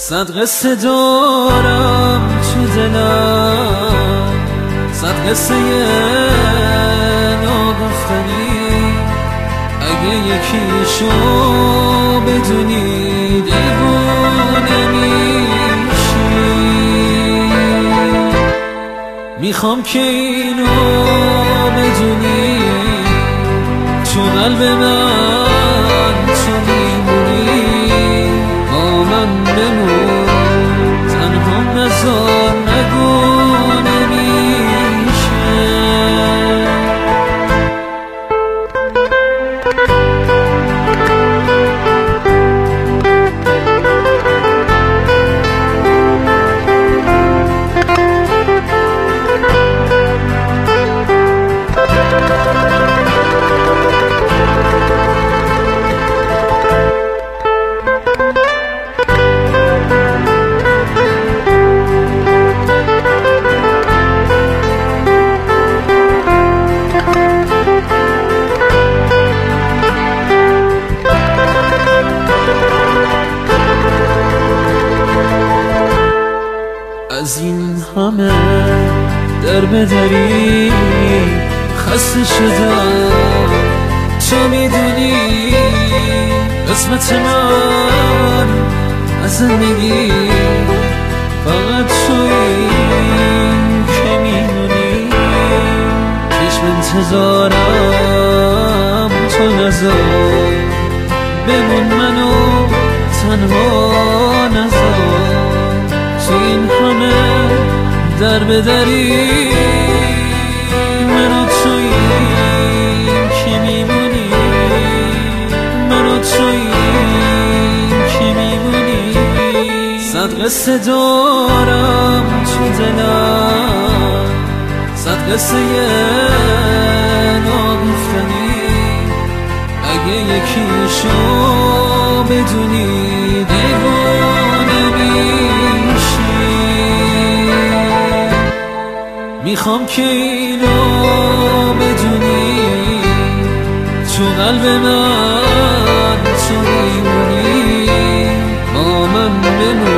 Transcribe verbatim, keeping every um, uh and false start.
صد قصه دارم تو دلم، صد قصه ناگفتنی. اگه یکیشو بدونی دیوونه میشی. میخوام که اینو بدونی، تو قلب من تو میمونی. با من بمون، تنها نذار، نگو نمیشه. از این همه در بدری خسته شدم. تو میدونی قسمت من از زندگی فقط تویی که میمونی. چشم انتظارم تو نذار، بمون منو تنها نذار. تو این همه در بدری منو تویی که میمونی. منو تویی که میمونی. صد قصه دارم تو دلم، صد قصه ناگفتنی. اگه یکیشو بدونی دیوونه میشی. میخوام که اینو بدونی، تو قلب من تو میمونی. با من بمون،